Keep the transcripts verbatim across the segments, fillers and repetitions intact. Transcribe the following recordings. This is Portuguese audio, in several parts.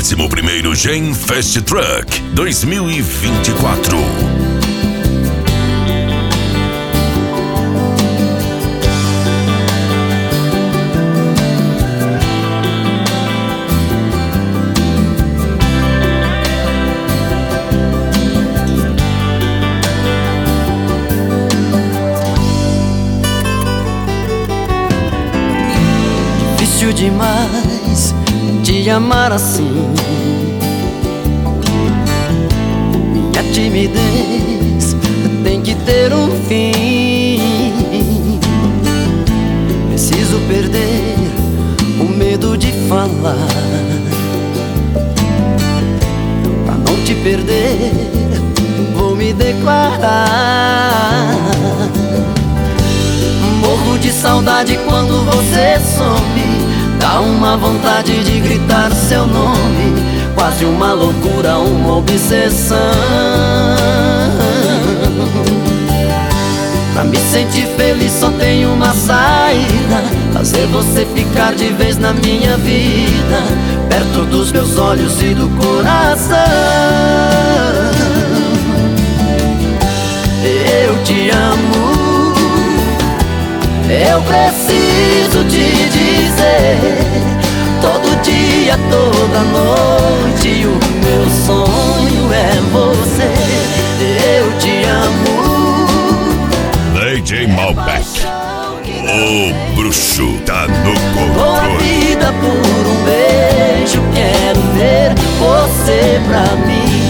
décimo primeiro Gen Fast Truck dois mil e vinte e quatro. Difícil demais te amar assim. Minha timidez tem que ter um fim. Preciso perder o medo de falar. Pra não te perder, vou me declarar. Morro de saudade quando você some. Dá uma vontade de gritar seu nome, quase uma loucura, uma obsessão. Pra me sentir feliz só tem uma saída: fazer você ficar de vez na minha vida, perto dos meus olhos e do coração. Eu te amo, eu preciso te dizer, todo dia, toda noite, o meu sonho é você. Eu te amo, D J Malbec, o bruxo tá no dou a controle. vida por um beijo, quero ter você pra mim.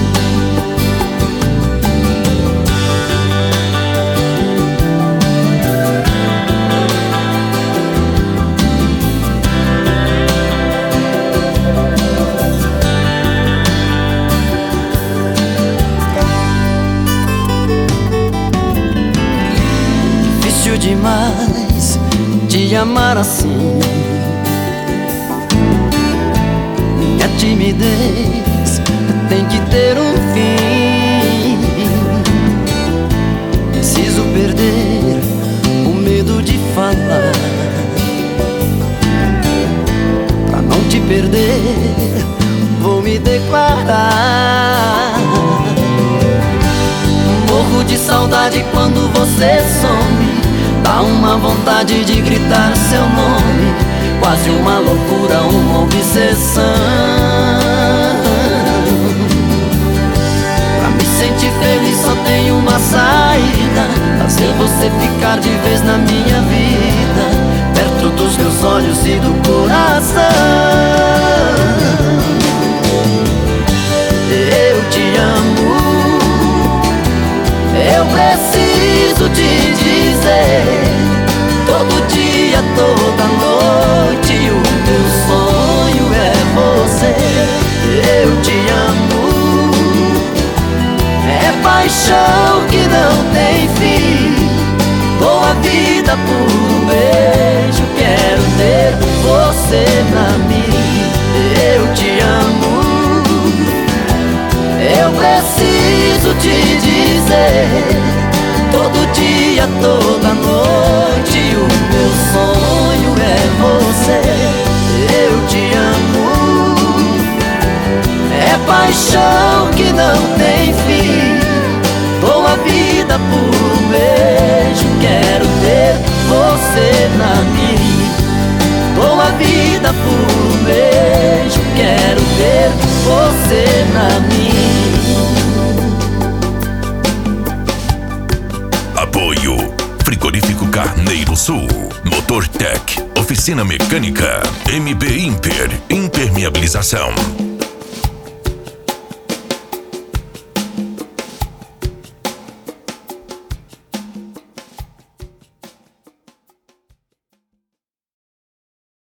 Demais te amar assim. Minha timidez tem que ter um fim. Preciso perder o medo de falar. Pra não te perder, vou me declarar. Morro de saudade quando você some. Dá uma vontade de gritar seu nome, quase uma loucura, uma obsessão. Pra me sentir feliz só tem uma saída: fazer você ficar de vez na minha vida, perto dos meus olhos e do coração. Eu te amo, eu preciso te dizer, todo dia, toda noite, o meu sonho é você. Eu te amo, é paixão que não tem fim. Dou a vida por um beijo, quero ter você pra mim. Eu te amo, eu preciso te dizer, todo dia, toda noite, o meu sonho é você. Eu te amo, é paixão que não tem fim. Dou a vida por um beijo, quero ter você pra mim. Dou a vida por um beijo, quero ter você pra mim. Apoio Frigorífico Carneiro Sul, Motor Tech, Oficina Mecânica, M B Imper, Impermeabilização.